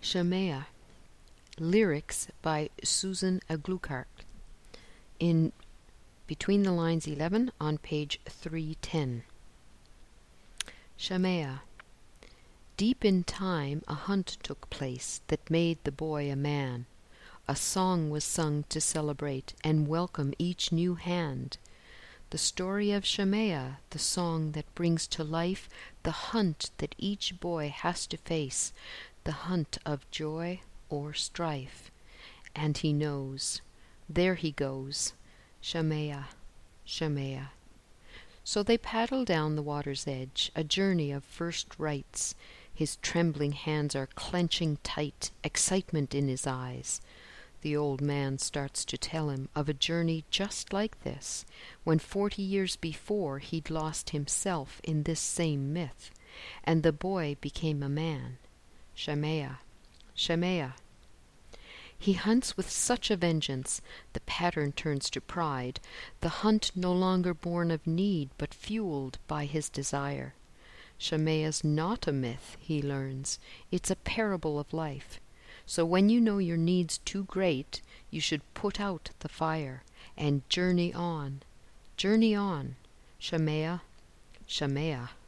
Shemaiah. Lyrics by Susan Aglukark. In Between the Lines 11 on page 310. Shemaiah. Deep in time a hunt took place that made the boy a man. A song was sung to celebrate and welcome each new hand. The story of Shemaiah, the song that brings to life the hunt that each boy has to face, the hunt of joy or strife. And he knows. There he goes. Shemaiah, Shemaiah. So they paddle down the water's edge, a journey of first rites. His trembling hands are clenching tight, excitement in his eyes. The old man starts to tell him of a journey just like this, when 40 years before he'd lost himself in this same myth, and the boy became a man. Shemaiah, Shemaiah. He hunts with such a vengeance, the pattern turns to pride, the hunt no longer born of need, but fueled by his desire. Shemaiah's not a myth, he learns, it's a parable of life. So when you know your need's too great, you should put out the fire and journey on, Shemaiah, Shemaiah.